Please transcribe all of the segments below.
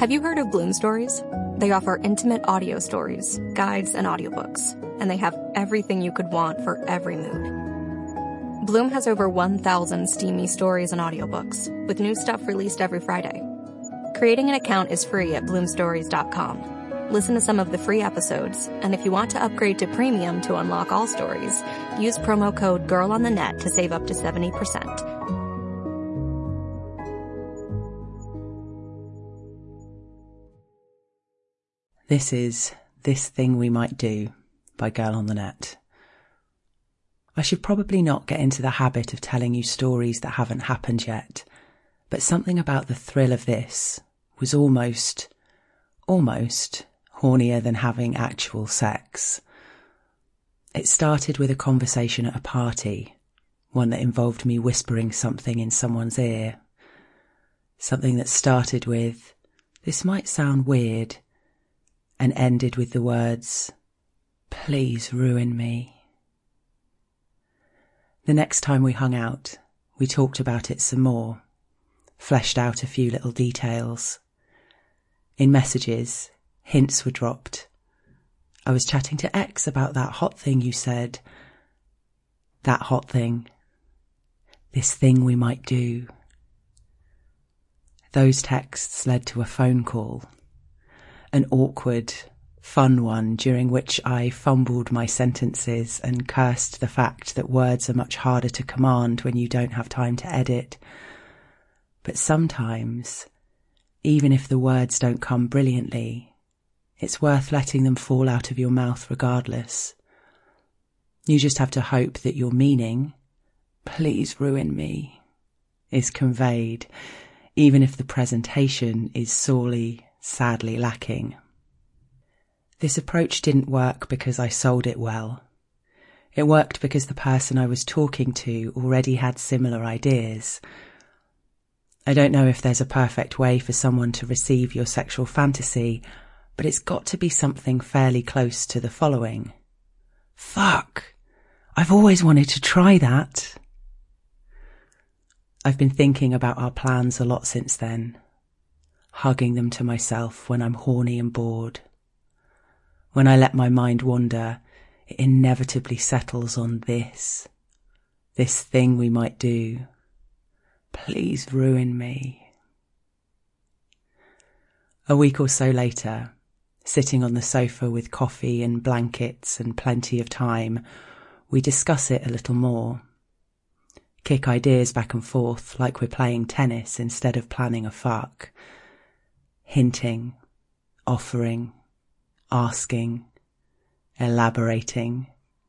Have you heard of Bloom Stories? They offer intimate audio stories, guides, and audiobooks, and they have everything you could want for every mood. Bloom has over 1,000 steamy stories and audiobooks, with new stuff released every Friday. Creating an account is free at bloomstories.com. Listen to some of the free episodes, and if you want to upgrade to premium to unlock all stories, use promo code GIRLONTHENET to save up to 70%. This is This Thing We Might Do by Girl on the Net. I should probably not get into the habit of telling you stories that haven't happened yet, but something about the thrill of this was almost hornier than having actual sex. It started with a conversation at a party, one that involved me whispering something in someone's ear. Something that started with, "This might sound weird," and ended with the words, "Please ruin me." The next time we hung out, we talked about it some more, fleshed out a few little details. In messages, hints were dropped. I was chatting to X about that hot thing you said. That hot thing. This thing we might do. Those texts led to a phone call. An awkward, fun one during which I fumbled my sentences and cursed the fact that words are much harder to command when you don't have time to edit. But sometimes, even if the words don't come brilliantly, it's worth letting them fall out of your mouth regardless. You just have to hope that your meaning, "Please ruin me," is conveyed, even if the presentation is sorely, sadly lacking. This approach didn't work because I sold it well. It worked because the person I was talking to already had similar ideas. I don't know if there's a perfect way for someone to receive your sexual fantasy, but it's got to be something fairly close to the following. "Fuck! I've always wanted to try that." I've been thinking about our plans a lot since then, hugging them to myself when I'm horny and bored. When I let my mind wander, it inevitably settles on this thing we might do. Please ruin me. A week or so later, sitting on the sofa with coffee and blankets and plenty of time, we discuss it a little more. Kick ideas back and forth like we're playing tennis instead of planning a fuck. Hinting, offering, asking, elaborating.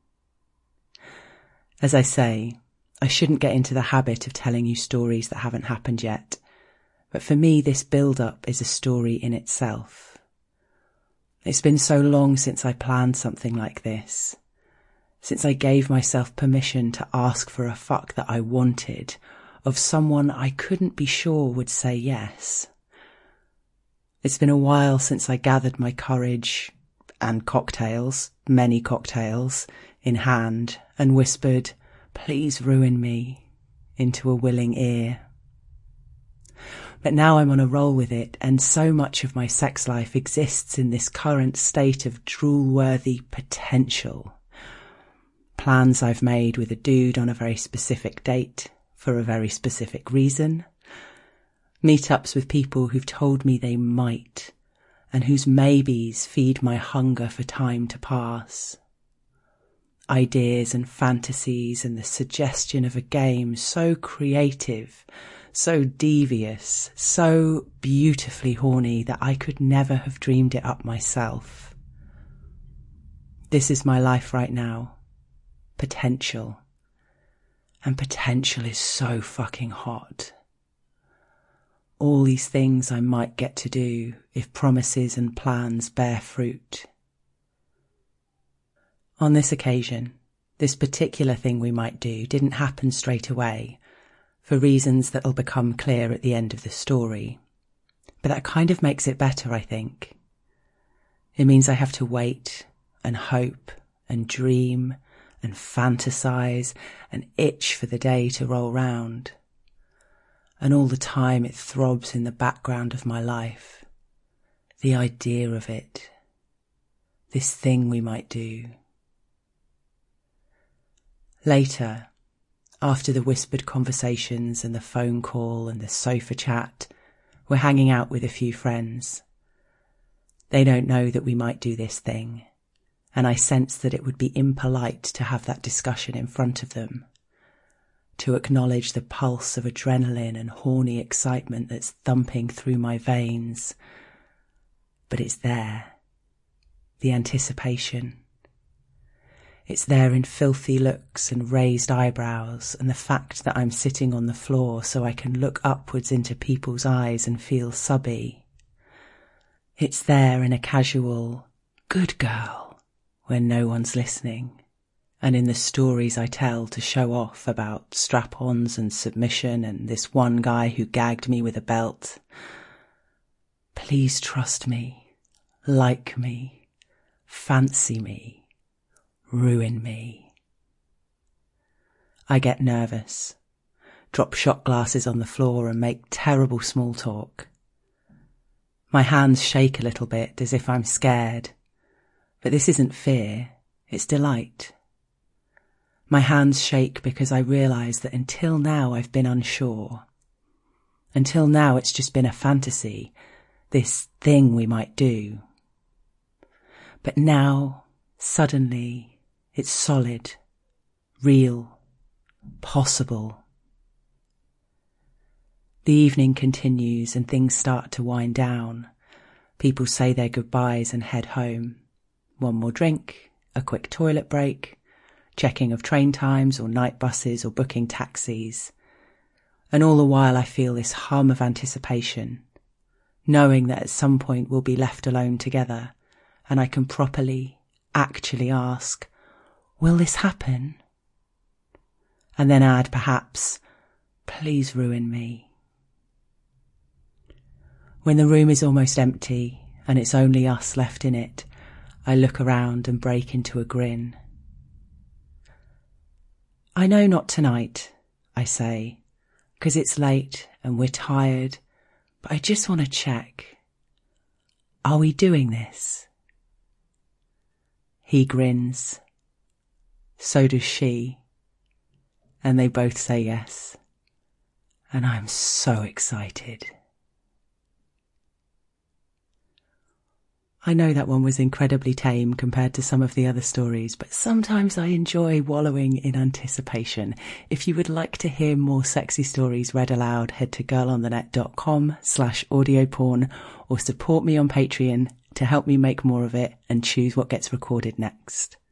As I say, I shouldn't get into the habit of telling you stories that haven't happened yet, but for me this build-up is a story in itself. It's been so long since I planned something like this, since I gave myself permission to ask for a fuck that I wanted, of someone I couldn't be sure would say yes. It's been a while since I gathered my courage and cocktails, many cocktails, in hand and whispered, "Please ruin me," into a willing ear. But now I'm on a roll with it, and so much of my sex life exists in this current state of drool-worthy potential. Plans I've made with a dude on a very specific date, for a very specific reason. Meetups with people who've told me they might, and whose maybes feed my hunger for time to pass. Ideas and fantasies and the suggestion of a game so creative, so devious, so beautifully horny that I could never have dreamed it up myself. This is my life right now. Potential. And potential is so fucking hot. All these things I might get to do if promises and plans bear fruit. On this occasion, this particular thing we might do didn't happen straight away, for reasons that'll become clear at the end of the story. But that kind of makes it better, I think. It means I have to wait and hope and dream and fantasize and itch for the day to roll round. And all the time it throbs in the background of my life, The idea of it. This thing we might do. Later, after the whispered conversations and the phone call and the sofa chat, we're hanging out with a few friends. They don't know that we might do this thing, and I sense that it would be impolite to have that discussion in front of them, to acknowledge the pulse of adrenaline and horny excitement that's thumping through my veins. But it's there, the anticipation. It's there in filthy looks and raised eyebrows and the fact that I'm sitting on the floor so I can look upwards into people's eyes and feel subby. It's there in a casual, good girl, when no one's listening, and in the stories I tell to show off about strap-ons and submission and this one guy who gagged me with a belt. Please trust me, like me, fancy me. Ruin me. I get nervous, drop shot glasses on the floor and make terrible small talk. My hands shake a little bit as if I'm scared, but this isn't fear, it's delight. My hands shake because I realise that until now I've been unsure. Until now it's just been a fantasy, this thing we might do. But now, suddenly, it's solid, real, possible. The evening continues and things start to wind down. People say their goodbyes and head home. One more drink, a quick toilet break, checking of train times or night buses or booking taxis. And all the while I feel this hum of anticipation, knowing that at some point we'll be left alone together and I can properly, actually ask, will this happen? And then add perhaps, please ruin me. When the room is almost empty and it's only us left in it, I look around and break into a grin. I know not tonight, I say, 'cause it's late and we're tired, but I just want to check. Are we doing this? He grins. So does she, and they both say yes, and I'm so excited. I know that one was incredibly tame compared to some of the other stories, but sometimes I enjoy wallowing in anticipation. If you would like to hear more sexy stories read aloud, head to girlonthenet.com/audioporn or support me on Patreon to help me make more of it and choose what gets recorded next.